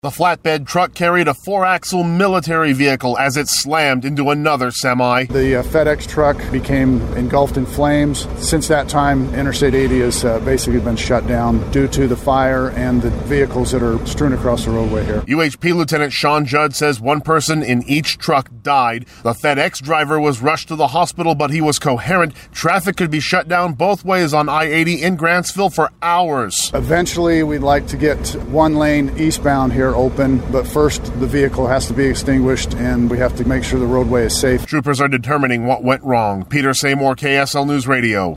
The flatbed truck carried a 4-axle military vehicle as it slammed into another semi. The FedEx truck became engulfed in flames. Since that time, Interstate 80 has basically been shut down due to the fire and the vehicles that are strewn across the roadway here. UHP Lieutenant Sean Judd says one person in each truck died. The FedEx driver was rushed to the hospital, but he was coherent. Traffic could be shut down both ways on I-80 in Grantsville for hours. Eventually, we'd like to get one lane eastbound here open, but first the vehicle has to be extinguished and we have to make sure the roadway is safe. Troopers are determining what went wrong. Peter Seymour, KSL News Radio.